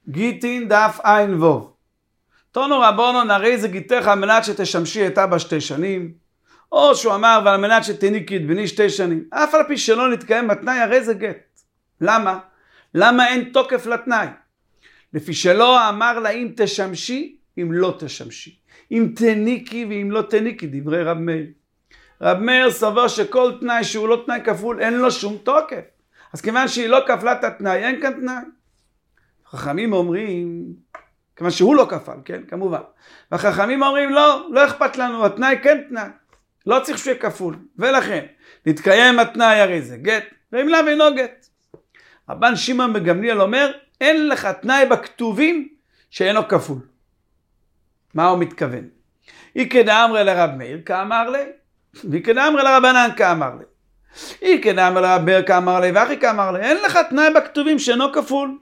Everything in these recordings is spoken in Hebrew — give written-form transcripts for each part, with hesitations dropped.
גיטין דף עין וו. תונו רבונון, הרי זה גיתך על מנת שתשמשי את אבא 2 שנים, או שהוא אמר ועל מנת שתניקי את בני 2 שנים. אף על פי שלא נתקיים בתנאי, הרי זה גט. למה? למה אין תוקף לתנאי? לפי שלא אמר לה אם תשמשי, אם לא תשמשי. אם תניקי ואם לא תניקי, דברי רב מאיר. רב מאיר סבר שכל תנאי שהוא לא תנאי כפול, אין לו שום תוקף. אז כיוון שהיא לא כפלה את התנאי, אין כאן תנאי. חכמים אומרים, כיוון שהוא לא כפל, כן, כמובן. והחכמים אומרים, לא אכפת לנו, התנאי כן תנאי. לא צריך שיהיה כפול. ולכן, נתקיים התנאי הרי זה גט, ואם לא אינו גט. רבן שמעון בן גמליאל אומר, אין לך תנאי בכתובים שאינו כפול. מה הוא מתכוון? איקא דאמרי לרב מאיר כאמר לי, ואיקא דאמרי לרבנן כאמר לי. איקא דאמרי לרב מאיר כאמר לי, ואחי כאמר לי. אין לך תנאי בכתובים שאינו כפול.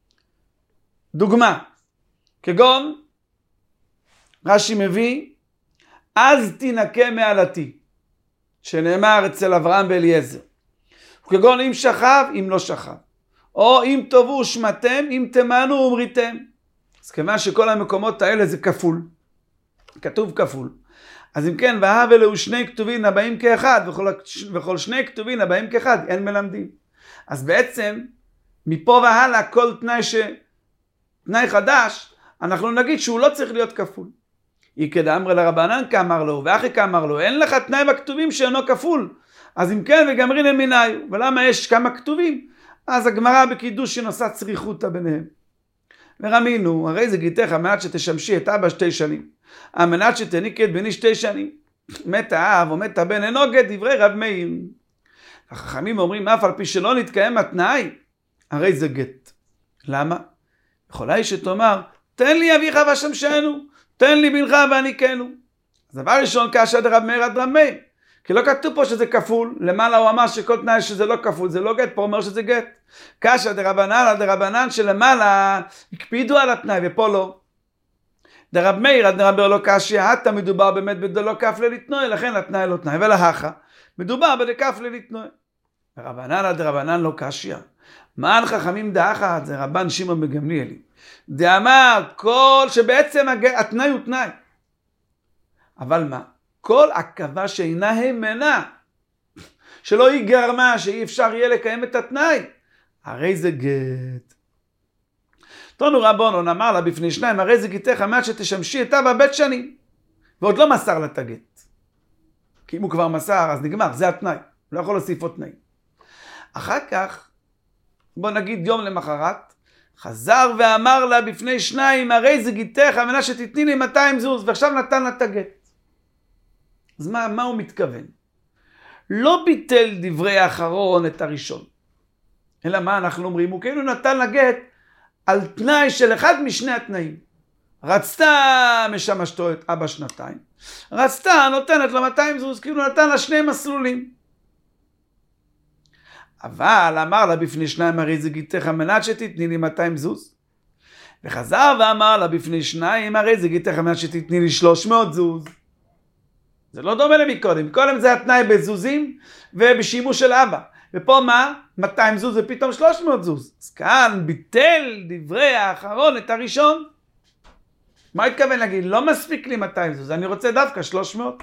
דוגמה, כגון, רש"י מביא, אז תנקה מעלתי, שנאמר אצל אברהם ואליעזר. כגון אם שכב, אם לא שכב. או אם תאבו ושמעתם, אם תמנו ומריתם. אז כיוון שכל המקומות האלה זה כפול. כתוב כפול. אז אם כן, והאבלו 2 כתובים הבאים כאחד, וכל 2 כתובים הבאים כאחד, אין מלמדים. אז בעצם, מפה והלאה, כל תנאי חדש, אנחנו נגיד שהוא לא צריך להיות כפול. איקא דאמרי לרבנן כאמר לו, ואחי כאמר לו, אין לך תנאי בכתובים שאינו כפול. אז אם כן, וגמרינן מנאיו. ולמה יש כמה כתובים? אז הגמרא בקידושין עושה צריכותא ביניהם. ורמינו, הרי זה גיתך, על מנת שתשמשי את אבא 2 שנים. על מנת שתניקי את בני 2 שנים. מת האב או מת הבן אינו גט, דברי רב מאיר. החכמים אומרים, אף על פי שלא נתקיים התנאי, הרי זה גט. למה? יכולה היא שתאמר, תן לי אביך ושמשנו, תן לי בנך ואניקנו. אז דבר ראשון, קשיא דרב מאיר עד רב מאיר. כי לא כתוב פה שזה כפול, למעלה הוא אמר שכל תנאי שזה לא כפול, זה לא גט, פה הוא אומר שזה גט. קשיא דרבנן על דרבנן שלמעלה הקפידו על התנאי, ופה לא. דרב מאיר עד דרב מאיר לא קשיא, עתה מדובר באמת בדלא כפלי לתנאי, לכן התנאי לא תנאי, ולהכה, מדובר בדכפלי לתנאי. דרבנן על דרבנן לא קשיא. מען חכמים דאחת, זה רבן שמעון בן גמליאל. דאמר כל שבעצם התנאי הוא תנאי. אבל מה? כל עכבה שאינה המנה, שלא היא גרמה שאי אפשר יהיה לקיים את התנאי, הרי זה גט. תונו רבונון אמר לה בפני 2, הרי זה גיתך על מנת שתשמשי את אבא 2 שנים. ועוד לא מסר לה את הגט. כי אם הוא כבר מסר, אז נגמר, זה התנאי. הוא לא יכול להוסיף עוד תנאי. אחר כך, בוא נגיד יום למחרת, חזר ואמר לה בפני 2, הרי זה גיתך על מנת שתתני לי 200 זוז, ועכשיו נתן לה את הגט. אז מה הוא מתכוון? לא ביטל דברי האחרון את הראשון. אלא מה אנחנו אומרים? הוא כאילו נתן לה גט על תנאי של אחד משני התנאים. רצתה משמשתו את אבא 2. רצתה נותנת לה 200 זוז, כאילו נתן לה 2 מסלולים. אבל אמר לה בפני 2, הרי זה גיתך על מנת שתתני לי 200 זוז. וחזר ואמר לה בפני 2, הרי זה גיתך על מנת שתתני לי 300 זוז. זה לא דומה למקודם. קודם זה התנאי בזוזים ובשימוש של אבא. ופה מה? 200 זוז ופתאום 300 זוז. אז כאן ביטל דברי האחרון את הראשון. מה התכוון להגיד? לא מספיק לי 200 זוז, אני רוצה דווקא 300.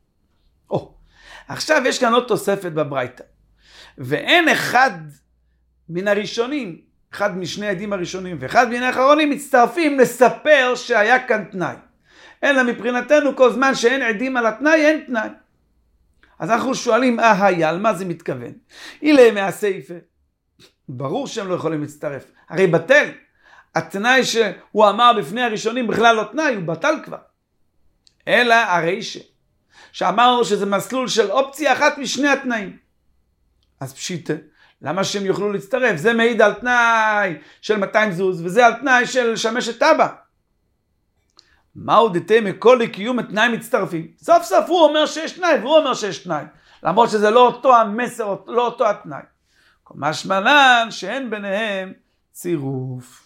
עכשיו יש כאן עוד תוספת בברייתא. ואין אחד מן הראשונים, אחד משני עדים הראשונים ואחד מן האחרונים מצטרפים לספר שהיה כאן תנאי. אלא מבחינתנו כל זמן שאין עדים על התנאי, אין תנאי. אז אנחנו שואלים, על מה זה מתכוון? אילה מהסייפה. ברור שהם לא יכולים להצטרף. הרי בטל. התנאי שהוא אמר בפני הראשונים בכלל לא תנאי, הוא בטל כבר. אלא הרי שאמרנו שזה מסלול של אופציה אחת משני התנאים. אז פשיטה. למה שהם יוכלו להצטרף? זה מעיד על תנאי של 200 זוז, וזה על תנאי של שמש את אבא. מהו דתי מכל לקיום התנאי מצטרפים? סוף סוף הוא אומר שיש תנאי, והוא אומר שיש תנאי. למרות שזה לא אותו המסר, לא אותו התנאי. משמע לן שאין ביניהם צירוף.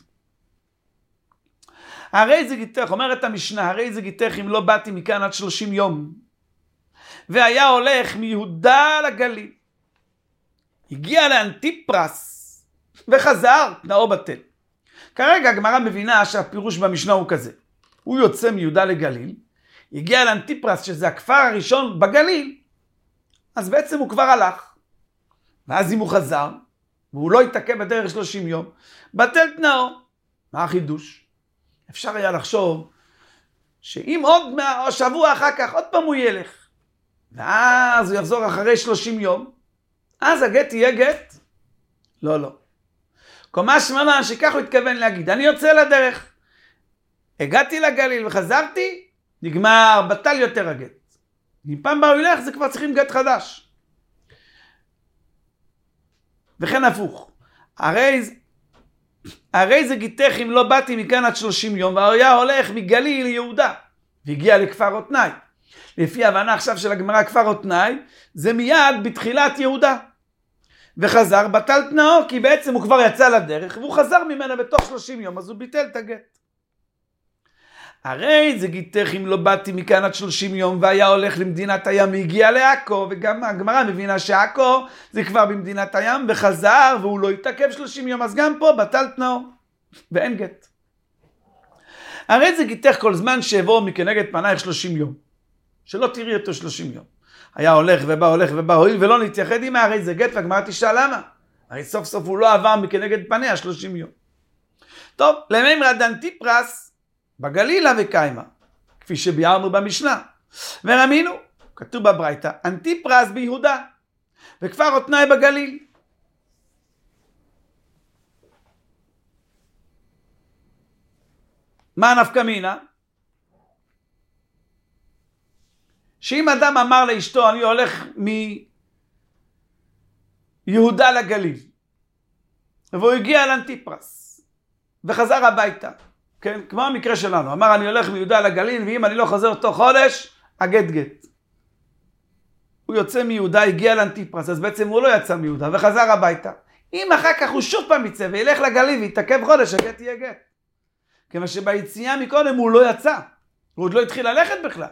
הרי זה גיתך, אומרת המשנה, הרי זה גיתך אם לא באתי מכאן עד 30 יום. והיה הולך מיהודה לגליל. הגיע לאנטיפרס וחזר, תנאו בטל. כרגע הגמרא מבינה שהפירוש במשנה הוא כזה. הוא יוצא מיהודה לגליל, הגיע לאנטיפרס שזה הכפר הראשון בגליל, אז בעצם הוא כבר הלך. ואז אם הוא חזר, והוא לא יתעכב בדרך 30 יום, בטל תנאו. מה החידוש? אפשר היה לחשוב שאם עוד שבוע אחר כך עוד פעם הוא ילך, ואז הוא יחזור אחרי 30 יום, אז הגט יהיה גט? לא, לא. קומה שממה שכך הוא התכוון להגיד, אני יוצא לדרך, הגעתי לגליל וחזרתי, נגמר, בטל יותר הגט. אם פעם בא הוא ילך, זה כבר צריכים גט חדש. וכן הפוך. הרי זה גיתך אם לא באתי מכאן עד 30 יום, והיה הולך מגליל ליהודה, והגיע לכפר אותנאי. לפי ההבנה עכשיו של הגמרא, כפר אותנאי, זה מיד בתחילת יהודה. וחזר, בטל תנאו, כי בעצם הוא כבר יצא לדרך, והוא חזר ממנה בתוך 30 יום, אז הוא ביטל את הגט. הרי זה גיתך אם לא באתי מכאן עד 30 יום, והיה הולך למדינת הים והגיע לעכו, וגם הגמרא מבינה שעכו זה כבר במדינת הים, וחזר והוא לא התעכב 30 יום, אז גם פה בטל תנאו, ואין גט. הרי זה גיתך כל זמן שיבוא מכנגד פנייך 30 יום, שלא תראי אותו 30 יום. היה הולך ובא, הועיל ולא נתייחד עמה, הרי זה גט, והגמרא תשאל למה? הרי סוף סוף הוא לא עבר מכנגד פניה 30 יום. טוב, למימרא דאנטיפרס, בגלילה וקיימה, כפי שביארנו במשנה. ורמינו, כתוב בברייתא, אנטיפרס ביהודה, וכפר אותנאי בגליל. מה נפקא מינה? שאם אדם אמר לאשתו, אני הולך מיהודה לגליל, והוא הגיע לאנטיפרס, וחזר הביתה, כן? כמו המקרה שלנו, אמר אני הולך מיהודה לגליל, ואם אני לא חוזר תוך חודש, הגט גט. הוא יוצא מיהודה, הגיע לאנטיפרס, אז בעצם הוא לא יצא מיהודה, וחזר הביתה. אם אחר כך הוא שוב פעם יצא, וילך לגליל, ויתעכב חודש, הגט יהיה גט. כמה שביציאה מקודם הוא לא יצא, הוא עוד לא התחיל ללכת בכלל.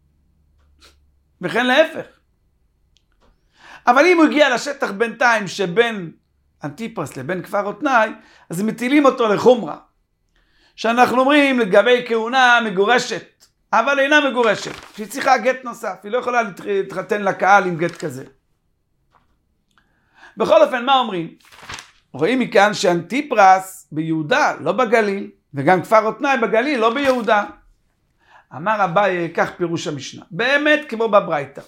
וכן להפך. אבל אם הוא הגיע לשטח בינתיים, שבין אנטיפרס לבין כפר אותנאי, אז מטילים אותו לחומרה. שאנחנו אומרים לגבי כהונה מגורשת, אבל אינה מגורשת, שהיא צריכה גט נוסף, היא לא יכולה להתחתן לקהל עם גט כזה. בכל אופן, מה אומרים? רואים מכאן שאנטיפרס ביהודה, לא בגליל, וגם כפר אותנאי בגליל, לא ביהודה. אמר אביי, כך פירוש המשנה. באמת כמו בברייתא,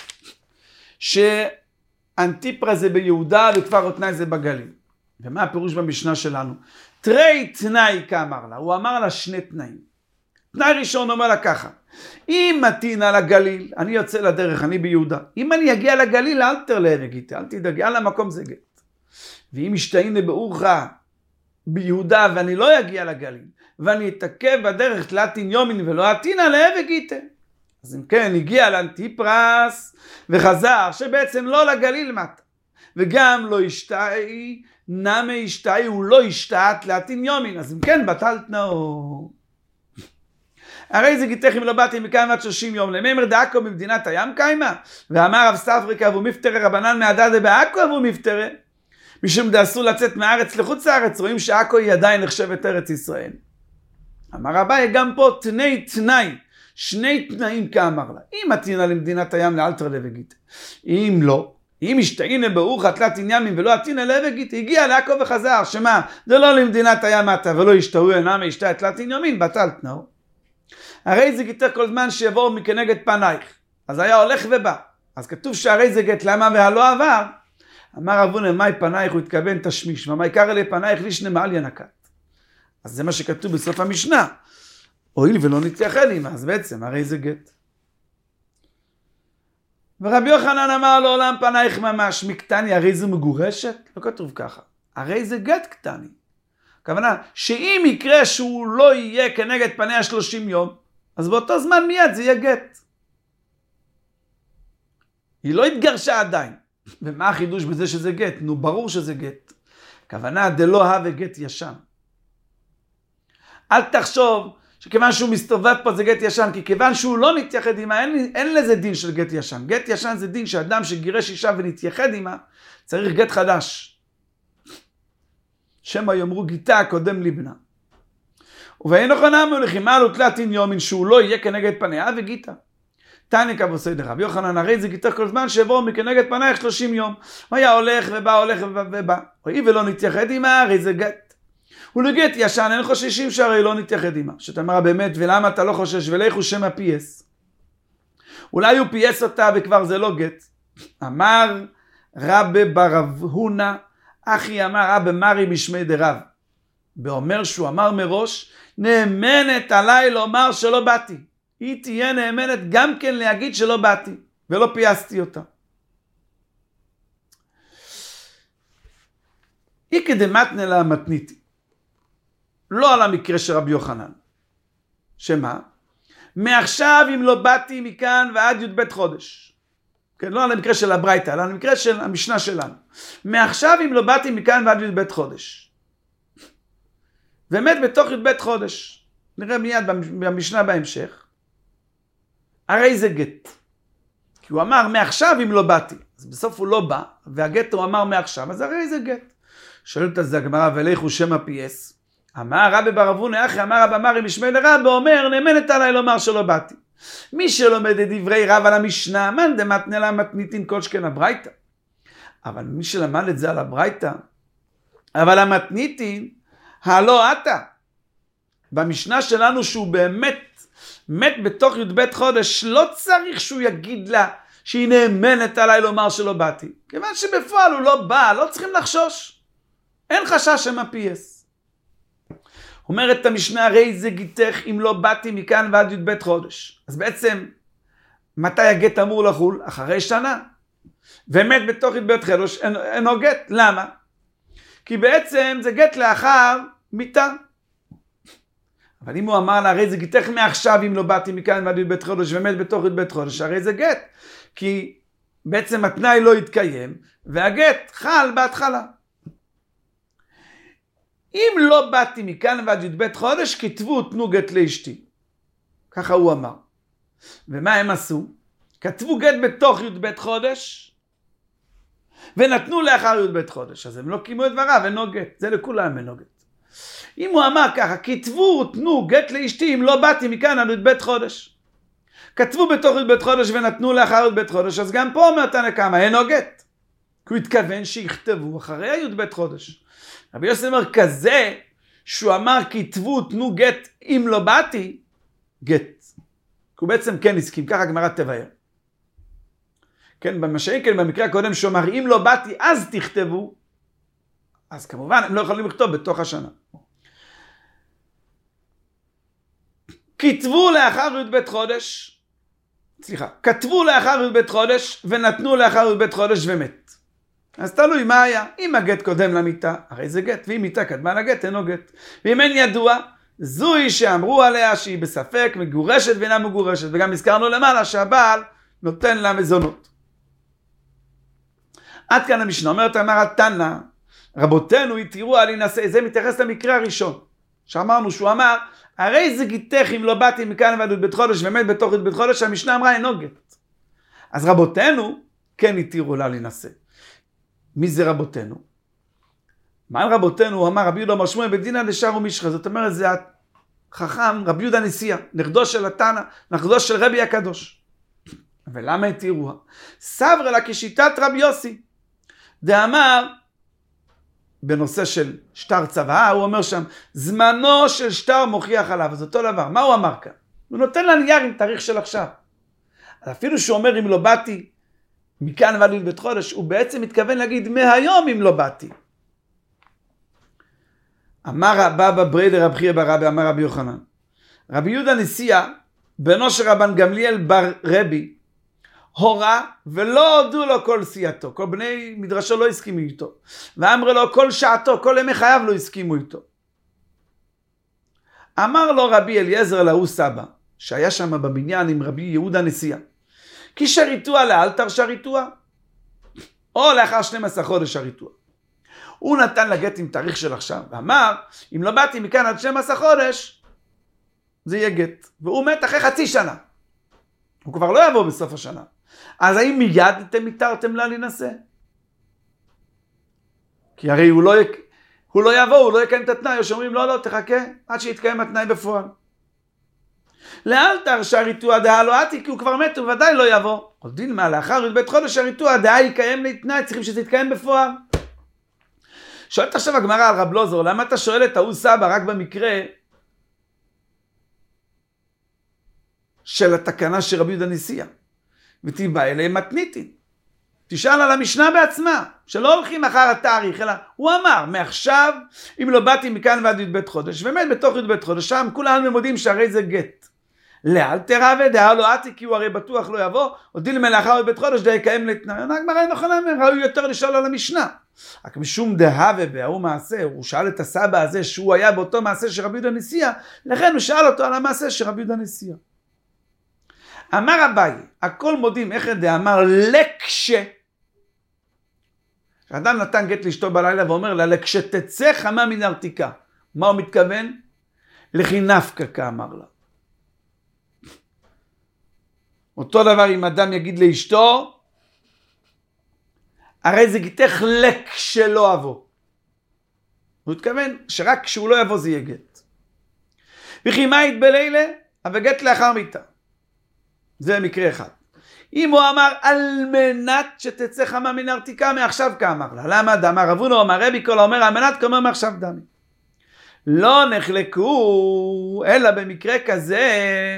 שאנטיפרס זה ביהודה וכפר אותנאי זה בגליל. ומה הפירוש במשנה שלנו? תרי תנאי כאמר לה, הוא אמר לה שני תנאים. תנאי ראשון אומר לה ככה, אם מתינה לגליל, אני יוצא לדרך, אני ביהודה. אם אני אגיע לגליל, אל תרלב גיטה, אל תדאגי, על המקום זה גט. ואם ישתהינה באורחה ביהודה ואני לא אגיע לגליל, ואני אתעכב בדרך תלתין יומין ולא אתינה להווה גיטה. אז אם כן, הגיע לאנטיפרס וחזר, שבעצם לא לגליל מטה, וגם לא ישתהי, נמה ישתהי, הוא לא ישתהת תלתין יומין, אז אם כן, בטל תנאו. הרי זה גיתך אם לא באתי מכאן עד 30 יום, למימר דעכו במדינת הים קיימה, ואמר רב ספרא אבו מפטרה רבנן מעדדה בעכו אבו מפטרה, משום דאסור לצאת מהארץ לחוץ לארץ, רואים שעכו היא עדיין נחשבת ארץ ישראל. אמר אביי, גם פה תנאי, שני תנאים כאמר לה. אם מתינה למדינת הים לאלתר להווה גיטה. אם לא, אם ישתהינה באורחה תלתין ימים ולא אתינה להווה גיטה, הגיע לעכו וחזר, שמה? זה לא למדינת הים מטה ולא ישתהו אינם ישתה תלתין ימים, בטל תנאו. הרי זה גיתך כל זמן שיבואו מכנגד פנייך. אז היה הולך ובא. אז כתוב שהרי זה גט, למה והלא עבר? אמר אבונה, מאי פנייך, הוא התכוון תשמיש, ומה יקרא לי פנייך לישנה מעל ינקת. אז זה מה שכתוב בסוף המשנה. הואיל ולא נתייחד עמה, אז בעצם הרי זה גט. ורבי יוחנן אמר לעולם פנייך ממש, מקטני, הרי זה מגורשת? לא כתוב ככה. הרי זה גט קטני. הכוונה, שאם יקרה שהוא לא יהיה כנגד פניה 30 יום, אז באותו זמן מיד זה יהיה גט. היא לא התגרשה עדיין. ומה החידוש בזה שזה גט? נו, ברור שזה גט. הכוונה, דלא הווה גט ישן. אל תחשוב שכיוון שהוא מסתובב פה זה גט ישן, כי כיוון שהוא לא נתייחד עמה, אין לזה דין של גט ישן. גט ישן זה דין שאדם שגירש אישה ונתייחד עמה, צריך גט חדש. שמא יאמרו גיתה קודם לבנה. ובאין נכונה מלחימה לו תלתין יומין, שהוא לא יהיה כנגד פניה וגיטה. תני כבוסי דרב יוחנן, הרי זה גיטר כל זמן שבו מכנגד פנייך 30 יום. הוא היה הולך ובא. ראי ולא נתייחד עמה, הרי זה גט. ולגט ישן, אין חוששים שהרי לא נתייחד עמה. שאתה אומר באמת, ולמה אתה לא חושש? ולכו שמא פייס. אולי הוא פייס אותה וכבר זה לא גט. אמר רבי ברב הונא, אחי אמר רבי מרי משמי דרב. באומר שהוא אמר מראש, נאמנת עליי לומר שלא באתי. היא תהיה נאמנת גם כן להגיד שלא באתי, ולא פייסתי אותה. היא כדמתנה לה מתניתי. לא על המקרה של רבי יוחנן. שמה? מעכשיו אם לא באתי מכאן ועד י"ב חודש. כן, לא על המקרה של הברייתא, אלא על המקרה של המשנה שלנו. מעכשיו אם לא באתי מכאן ועד י"ב חודש. באמת בתוך י"ב חודש. נראה מיד במשנה בהמשך. הרי זה גט. כי הוא אמר מעכשיו אם לא באתי. אז בסוף הוא לא בא, והגט הוא אמר מעכשיו, אז הרי זה גט. שואלת אז הגמרא, ולכו שמא פייס. אמר רבי ברב הונא אחי, אמר רבי מרי משמי דרב, ואומר נאמנת עליי לומר שלא באתי. מי שלומד את דברי רב על המשנה, מאן דמתנא לה מתניתין כל שכן הברייתא. אבל מי שלמד את זה על הברייתא, אבל המתניתין, הלא אתה. במשנה שלנו שהוא באמת מת בתוך י"ב חודש, לא צריך שהוא יגיד לה שהיא נאמנת עליי לומר שלא באתי. כיוון שבפועל הוא לא בא, לא צריכים לחשוש. אין חשש שמא פייס. אומרת המשנה, הרי זה גיתך אם לא באתי מכאן ועד י"ב חודש. אז בעצם, מתי הגט אמור לחול? אחרי שנה. ומת בתוך י"ב חודש, אינו גט. למה? כי בעצם זה גט לאחר מיתה. אבל אם הוא אמר לה, הרי זה גיתך מעכשיו אם לא באתי מכאן ועד י"ב חודש ומת בתוך י"ב חודש, הרי זה גט. כי בעצם התנאי לא התקיים, והגט חל בהתחלה. אם לא באתי מכאן ועד י"ב חודש, כתבו תנו גט לאשתי. ככה הוא אמר. ומה הם עשו? כתבו גט בתוך י"ב חודש, ונתנו לאחר י"ב חודש. אז הם לא קיימו את דבריו, אינו גט. זה לכולם אינו גט. אם הוא אמר ככה, כתבו תנו גט לאשתי אם לא באתי מכאן עד י"ב חודש. כתבו בתוך י"ב חודש ונתנו לאחר י"ב חודש, אז גם פה אומר תנא קמא, אינו גט. כי הוא התכוון שיכתבו אחרי י"ב חודש. רבי יוסי אומר כזה, שהוא אמר כתבו תנו גט אם לא באתי, גט. כי הוא בעצם כן הסכים, ככה הגמרא תבאר. כן, כן, במקרה הקודם שהוא אמר אם לא באתי אז תכתבו, אז כמובן הם לא יכולים לכתוב בתוך השנה. כתבו לאחר י"ב חודש, כתבו לאחר י"ב חודש ונתנו לאחר י"ב חודש ומת. אז תלוי מה היה. אם הגט קודם למיטה, הרי זה גט, ואם מיטה קדמה לגט, אינו גט. ואם אין ידוע, זוהי שאמרו עליה שהיא בספק, מגורשת ואינה מגורשת. וגם הזכרנו למעלה שהבעל נותן לה מזונות. עד כאן המשנה אומרת, אמר התנא, רבותינו התירו על להינשא. זה מתייחס למקרה הראשון. שאמרנו שהוא אמר, הרי זה גיתך אם לא באתי מכאן ועד י"ב חודש ומת בתוך י"ב חודש, המשנה אמרה אינו גט. אז רבותינו כן התירו לה להינשא. מי זה רבותינו? מעל רבותינו הוא אמר רבי יהודה אמר שמואל בדינא דשאר ומשחה. זאת אומרת זה החכם רבי יהודה נשיאה, נכדו של התנא, נכדו של רבי הקדוש. ולמה התירוה? סברא לה כשיטת רבי יוסי. דאמר בנושא של שטר צוואה, הוא אומר שם זמנו של שטר מוכיח עליו. אז אותו דבר. מה הוא אמר כאן? הוא נותן לה נייר עם תאריך של עכשיו. אפילו שהוא אומר אם לא באתי מכאן ועד י"ב חודש, הוא בעצם מתכוון להגיד מהיום אם לא באתי. אמר הבבא בריידא רב חייא בר רבי, אמר רבי יוחנן, רבי יהודה נשיאה, בנו של רבן גמליאל בר רבי, הורה ולא הודו לו כל סיעתו, כל בני מדרשו לא הסכימו איתו, ואמר לו כל שעתו, כל ימי חייו לא הסכימו איתו. אמר לו רבי אליעזר להוא סבא, שהיה שם בבניין עם רבי יהודה נשיאה, כי שריתוה לאלתר שריתוה, או לאחר 12 חודש שריתוה. הוא נתן לגט עם תאריך של עכשיו, ואמר, אם לא באתי מכאן עד 12 חודש, זה יהיה גט. והוא מת אחרי חצי שנה. הוא כבר לא יבוא בסוף השנה. אז האם מיד אתם התרתם לה להינשא? כי הרי הוא הוא לא יבוא, הוא לא יקיים את התנאי, או שאומרים לא, לא, תחכה עד שיתקיים התנאי בפועל. לאלתר שהריתוע דעה לא עתי, כי הוא כבר מת, הוא ודאי לא יבוא. עוד דילמה, לאחר י"ב חודש הריתוע דעה יקיים לתנאי, צריכים שזה יתקיים בפועל. שואלת עכשיו הגמרא על רב לוזור, למה אתה שואל את ההוא סבא רק במקרה של התקנה של רבי יהודה נשיאה? ותיבא אליהם מתניתין. תשאל על המשנה בעצמה, שלא הולכים אחר התאריך, אלא הוא אמר, מעכשיו, אם לא באתי מכאן ועד י"ב חודש, באמת בתוך י"ב חודש, שם כולם מודים שהרי זה גט. לאלתר הווה דעה לא עתי, כי הוא הרי בטוח לא יבוא, או דילמה לאחר י"ב חודש דעה יקיים לתנאי. הגמרא נכונה, ראוי יותר לשאול על המשנה. רק משום דהווה בהוא מעשה, הוא שאל את הסבא הזה שהוא היה באותו מעשה של רבי יהודה נשיאה, לכן הוא שאל אותו על המעשה של רבי יהודה נשיאה. אמר אביי, הכל מודים, איך דאמר לקשה. אדם נתן גט לאשתו בלילה ואומר לה, לקשתצא חמה מן ארתיקה. מה הוא מתכוון? לכי נפקא כאמר לה. אותו דבר אם אדם יגיד לאשתו, הרי זה גיתך לקשלא אבוא. הוא מתכוון שרק כשהוא לא יבוא זה יהיה גט. וכי מה יתבלילה? אבל גט לאחר מיתה. זה מקרה אחד. אם הוא אמר על מנת שתצא חמה מן ארתיקה, מעכשיו כאמר לה. למה דאמר רבונו אמר רבי כל האומר על מנת כאומר מעכשיו דמי. לא נחלקו אלא במקרה כזה,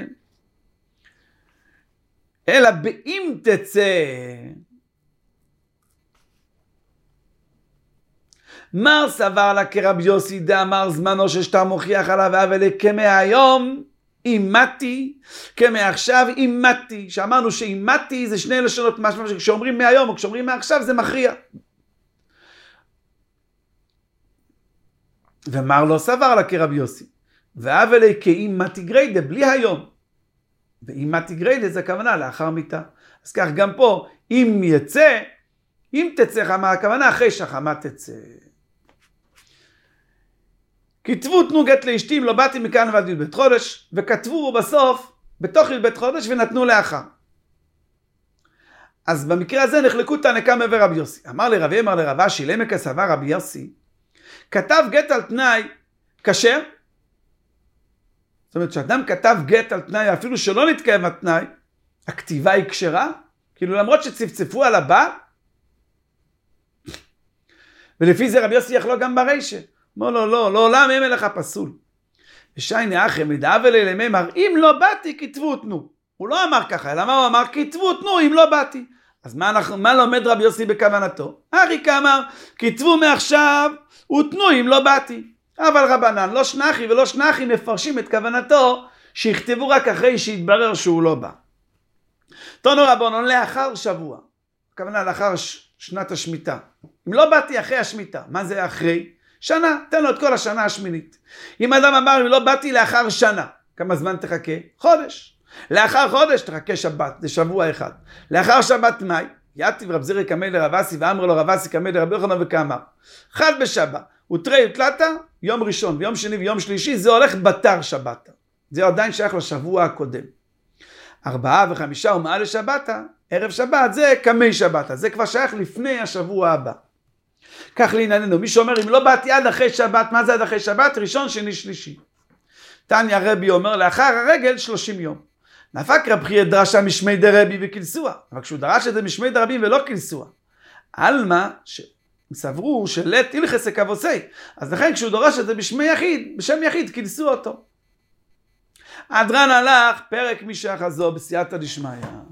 אלא באם תצא. מר סבר לה כרבי יוסי דאמר זמנו ששתה מוכיח עליו אבל כמהיום אימתי, כמעכשיו אימתי. שאמרנו שאימתי זה שני לשונות משמע שכשאומרים מהיום או כשאומרים מעכשיו זה מכריע. ומר לא סבר לה כרבי יוסי אבל כאימתי גריידה בלי היום. ואימתי גריידה זה הכוונה לאחר מיתה. אז כך גם פה אם יצא, אם תצא חמה, הכוונה אחרי שהחמה תצא. כתבו תנו גט לאשתי אם לא באתי מכאן ועד י"ב חודש, וכתבו בו בסוף בתוך י"ב חודש ונתנו לאחר. אז במקרה הזה נחלקו תנא קמא ורבי יוסי. אמר לרבי אמר לרב אשי לעמק הסבר רבי יוסי, כתב גט על תנאי כשר. זאת אומרת שאדם כתב גט על תנאי אפילו שלא נתקיים התנאי, הכתיבה היא כשרה, כאילו למרות שצפצפו על הבא, ולפי זה רבי יוסי יחלוק גם ברישה. אמר לו, לא, לעולם אין לך פסול. ושייני אחם, לדאב אליהם אמר, אם לא באתי, כתבו תנו. הוא לא אמר ככה, אלא מה הוא אמר? כתבו תנו, אם לא באתי. אז מה לומד רבי יוסי בכוונתו? אריק אמר, כתבו מעכשיו, ותנו אם לא באתי. אבל רבנן, לא שנחי ולא שנחי מפרשים את כוונתו, שיכתבו רק אחרי שהתברר שהוא לא בא. תנו רבנן, לאחר שבוע. הכוונה לאחר שנת השמיטה. אם לא באתי אחרי השמיטה, מה זה אחרי? שנה, תן לו את כל השנה השמינית. אם אדם אמר, אם לא באתי לאחר שנה, כמה זמן תחכה? חודש. לאחר חודש תחכה שבת, זה שבוע אחד. לאחר שבת מאי, יתיב רב זירא קמא לרב אסי, ואמר לו רב אסי קמא לרבי יוחנן וכאמר, חד בשבת, ותרי ותלתה, יום ראשון ויום שני ויום שלישי, זה הולך בתר שבת. זה עדיין שייך לשבוע הקודם. 4 ו5 ומעל לשבת, ערב שבת, זה קמי שבת, זה כבר שייך לפני השבוע הבא. כך לענייננו, מי שאומר אם לא באתי עד אחרי שבת, מה זה עד אחרי שבת? ראשון, שני, שלישי. תניא רבי אומר לאחר הרגל 30 יום. נפק רב חייא דרשה משמי דרבי וכילסוה, אבל כשהוא דרש את זה משמי דרבים ולא כילסוה. עלמא שסברו שלית הלכס כבוסי, אז לכן כשהוא דרש את זה בשם יחיד כילסו אותו. הדרן הלך פרק משחזו בסייעתא דשמיא.